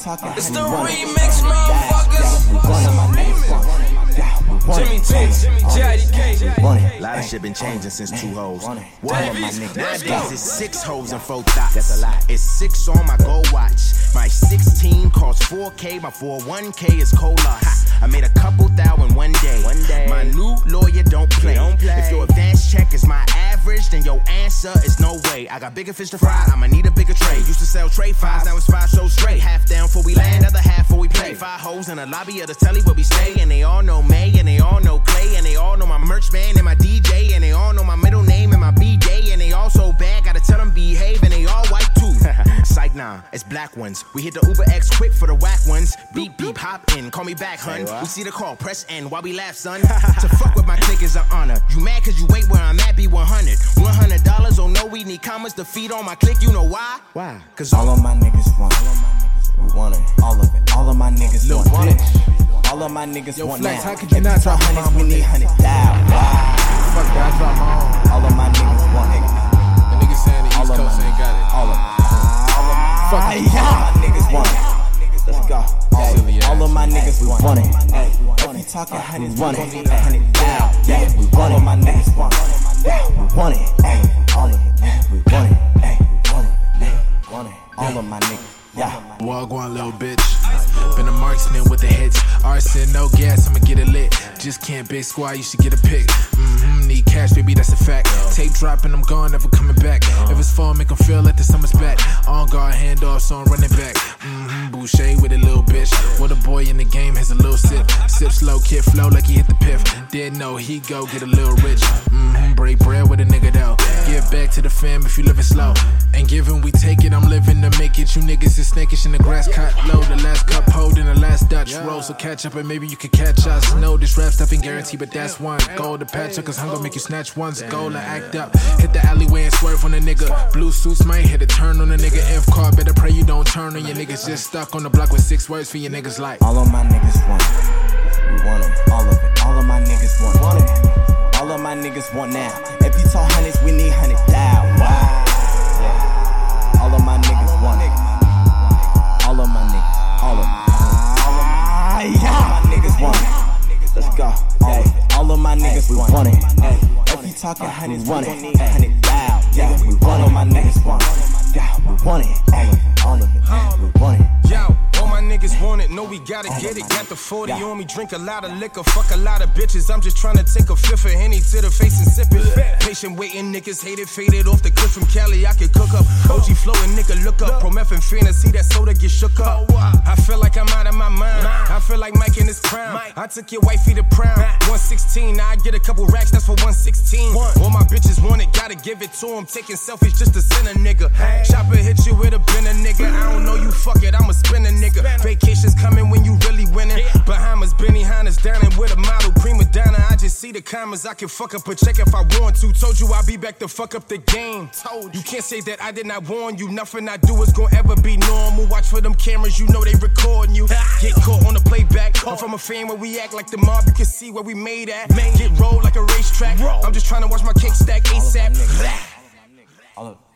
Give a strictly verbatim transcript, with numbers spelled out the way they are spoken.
talking, it's the remix, motherfuckers. One of my niggas. Jimmy T, Jaddy K. A lot of shit been changing since two hoes. Nowadays it's six hoes and four thoughts. That's a lot. It's six on my gold watch. My sixteen costs four K. My four oh one K is cold loss. I made a couple thou in one day. One day. My new lawyer don't play. don't play. If your advance check is my average, then your answer is no way. I got bigger fish to fry. I'ma need a bigger tray. Used to sell tray fives, now it's five shows straight. Half down before we land, other half before we play. Five hoes in the lobby of the telly where we stay, and they all know May, and they all know Clay, and they all know my merch man and my D J, and they all know my middle name and my B Day, and they all so bad, gotta tell them behave, and they all white too. Psych nah, it's black ones. We hit the Uber X quick for the whack ones. Beep beep, hop in, call me back, hun. We see the call, press N while we laugh, son. To fuck with my clique is an honor. You mad cause you ain't where I'm at, be one hundred. one hundred dollars, oh no, we need commas to feed on my clique, you know why? Why? Cause all of my niggas want it. We want it, all of it. All of my niggas Lil want it. bitch. All of my niggas Yo, want Flex, now. how could you If not you drop talk a hundreds, bomb we on need this? hundred thousand. Fuck that, I drop my own. All of my niggas want it. The niggas saying the All East of Coast my ain't got it. All of my Fuck All of my niggas want it. Let's go. Silly ass. All of my niggas want it. If you talking hundreds, we gon' need a hundred thousand. Yeah, we want it. My niggas want it. Yeah, we want it. Ay, all of it. We want it. Ay, we want it. Ay, want it. All of my niggas. Yeah. Wagwan, little bitch. Been a marksman with the hits. Arson, no gas, I'ma get it lit. Just can't big squad, you should get a pick. Mm-hmm, need cash, baby, that's a fact. Tape dropping, I'm gone, never coming back. If it's fall, make them feel like the summer's back. On guard, handoff, so I'm running back. Mm-hmm, Boucher with a little bitch. What a boy in the game has a little sip. Sip slow, kid flow like he hit the piff. Didn't know he go get a little rich. Mm-hmm, break bread with a nigga though. Give back to the fam if you living slow. Ain't giving, we take it, I'm living to make it. You niggas is snakish in the grass cut low. The last cup holding the last Dutch roll. So catch up and maybe you could catch us. No, this rap stuff ain't guaranteed, but that's one. Goal to patch up, cause hunger make you snatch ones. Goal to act up. Hit the alleyway and swerve on a nigga. Blue suits might hit a turn on a nigga. F car, better pray you don't turn on your niggas. Just stuck on the block with six words for your niggas like. All of my niggas want it. We want it. All of it. All of my niggas want it. All of my niggas want now. If you talk hundreds, we need hundred thousand. Wow. Yeah. All of my niggas want it. All of my niggas. All of my niggas. All of my niggas want it. Let's go. All of it. All of my niggas we want it. If you talking hundreds, we gon' need hundred thousand. Yeah, we want it. My niggas want it. Yeah, we want it. All of it. All of it. We want it. Yo, all my niggas want it, know we gotta get it. Got the forty on me, drink a lot of liquor, fuck a lot of bitches. I'm just trying to take a fifth of Henny to the face and sip it. Patient waiting, niggas hate it, faded off the cliff from Cali. I could cook up. O G flowing, nigga, look up. Prometh fantasy, that soda get shook up. I feel like I'm out of my mind. I feel like Mike in his crown. I took your wifey to prom. one sixteen, now I get a couple racks, that's for one sixteen. All my bitches want it, gotta give it to them. Taking selfies just to send a nigga. Chopper hit you with a bender, nigga. I don't know you, fuck it, I'ma spin a nigga. Vacations coming when you really winning. Bahamas, Benny Hannes, down and with a model, prima donna. I just see the commas, I can fuck up a check if I want to. Told you I'll be back to fuck up the game. Told you. You can't say that I did not warn you. Nothing I do is gonna ever be normal. Watch for them cameras, you know they recording you. Get caught on the playback. I'm from a fan where we act like the mob. You can see where we made at. Get rolled like a racetrack. I'm just trying to watch my cake stack ASAP. All of